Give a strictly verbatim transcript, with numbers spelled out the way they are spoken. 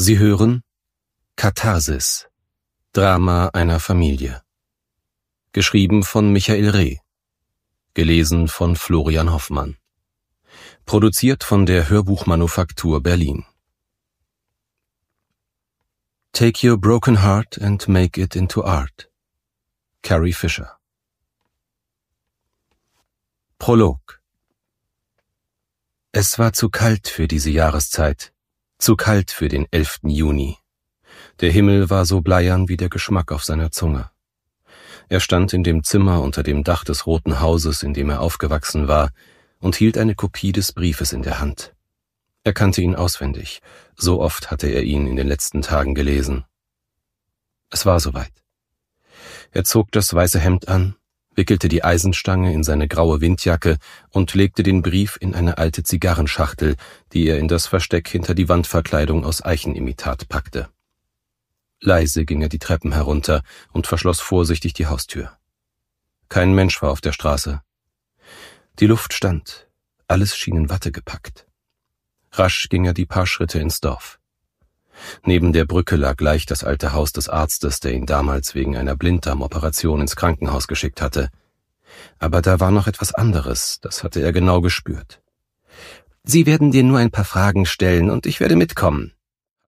Sie hören Katharsis, Drama einer Familie. Geschrieben von Michael Reh. Gelesen von Florian Hoffmann. Produziert von der Hörbuchmanufaktur Berlin. Take your broken heart and make it into art. Carrie Fisher. Prolog. Es war zu kalt für diese Jahreszeit, zu kalt für den elften Juni. Der Himmel war so bleiern wie der Geschmack auf seiner Zunge. Er stand in dem Zimmer unter dem Dach des Roten Hauses, in dem er aufgewachsen war, und hielt eine Kopie des Briefes in der Hand. Er kannte ihn auswendig, so oft hatte er ihn in den letzten Tagen gelesen. Es war soweit. Er zog das weiße Hemd an, wickelte die Eisenstange in seine graue Windjacke und legte den Brief in eine alte Zigarrenschachtel, die er in das Versteck hinter die Wandverkleidung aus Eichenimitat packte. Leise ging er die Treppen herunter und verschloss vorsichtig die Haustür. Kein Mensch war auf der Straße. Die Luft stand, alles schien in Watte gepackt. Rasch ging er die paar Schritte ins Dorf. Neben der Brücke lag gleich das alte Haus des Arztes, der ihn damals wegen einer Blinddarmoperation ins Krankenhaus geschickt hatte. Aber da war noch etwas anderes, das hatte er genau gespürt. »Sie werden dir nur ein paar Fragen stellen und ich werde mitkommen«,